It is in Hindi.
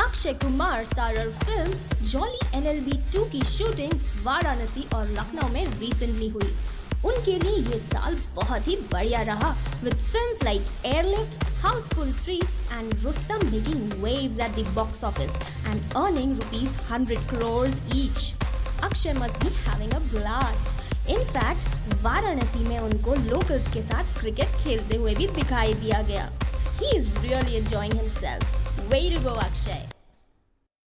Akshay Kumar starrer film Jolly LLB 2 की शूटिंग वाराणसी और लखनऊ में रिसेंटली हुई। उनके लिए ये साल बहुत ही बढ़िया रहा, with films like Airlift, Houseful 3 and Rustom making waves at the box office and earning rupees 100 crores each. Akshay must be having a blast. In fact, Varanasi में उनको लोकल्स के साथ क्रिकेट खेलते हुए भी दिखाई दिया गया। He is really enjoying himself. Way to go, Akshay!